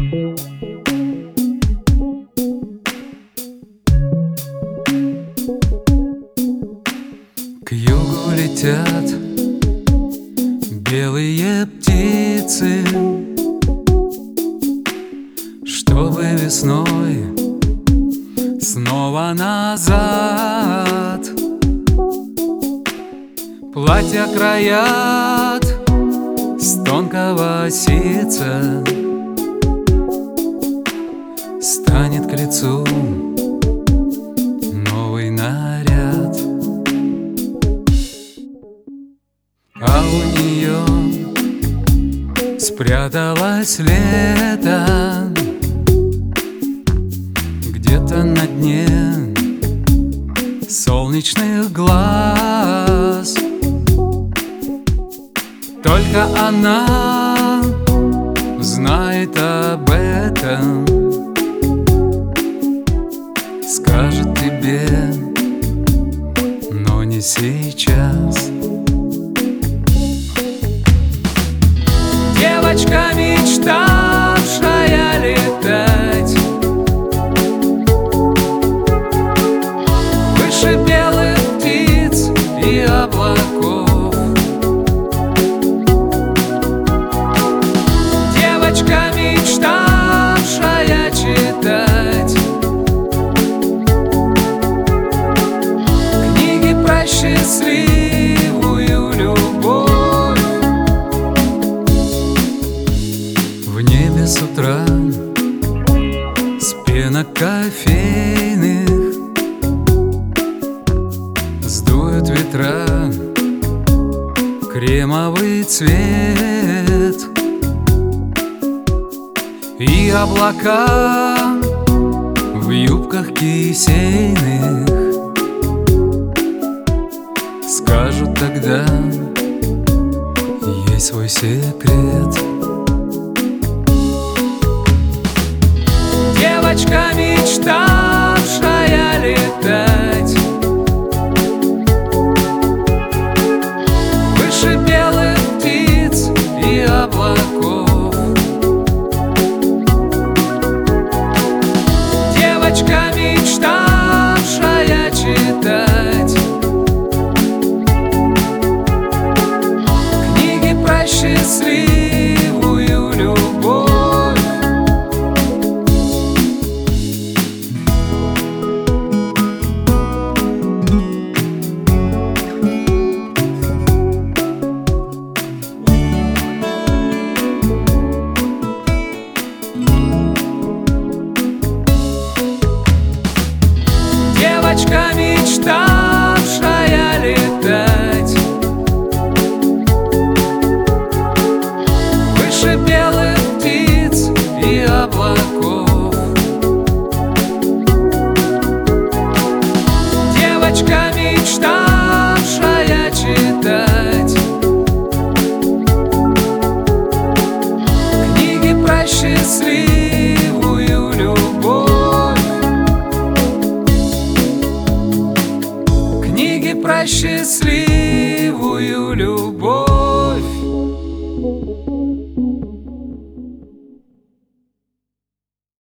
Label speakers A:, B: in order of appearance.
A: К югу летят белые птицы, чтобы весной снова назад. Платья краят с тонкого ситца, станет к лицу новый наряд. А у нее спряталось лето где-то на дне солнечных глаз. Только она знает об этом, скажет тебе, но не сейчас. Девочка, мечтавшая летать выше белых птиц и облаков. Девочка, мечтавшая читать книги про счастливую любовь. В небе с утра с пенок кофейных сдуют ветра кремовый цвет, и облака в юбках кисейных скажут тогда ей свой секрет. Девочка, мечтавшая летать выше белых птиц и облаков. Девочка, мечтавшая читать книги про счастливую любовь. Девочка, мечтавшая летать выше белых птиц и облаков. Девочка, мечтавшая читать книги про счастливую любовь. Книги про счастливую любовь.